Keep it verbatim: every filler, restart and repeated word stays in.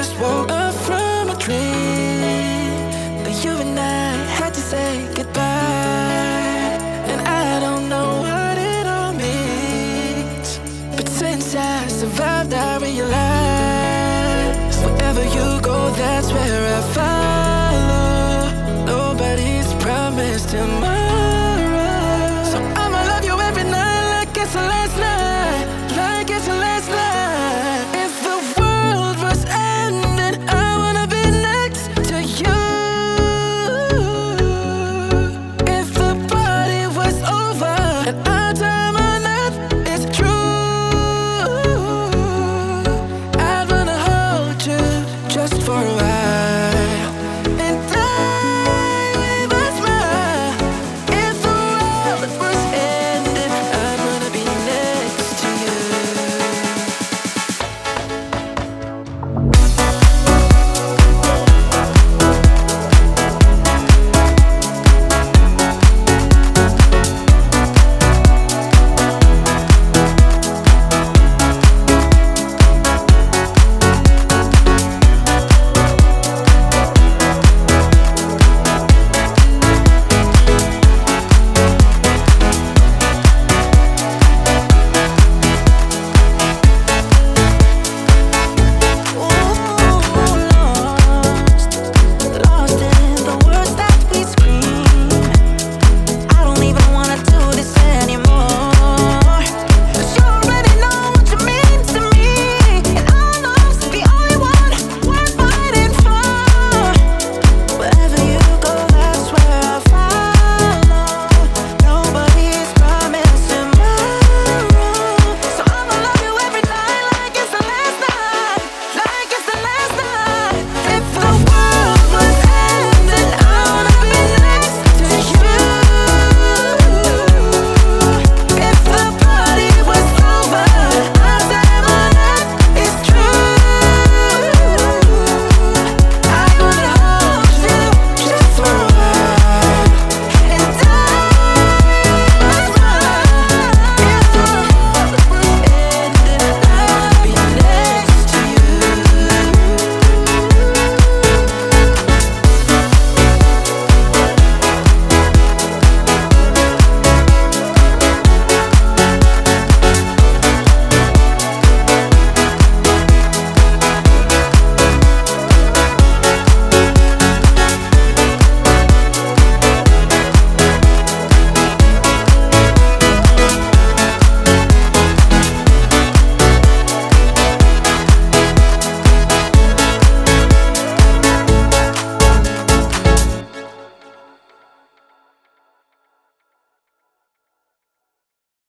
just woke up from a dream that you and I had to say goodbye. And I don't know what it all means, but since I survived I realized wherever you go, that's where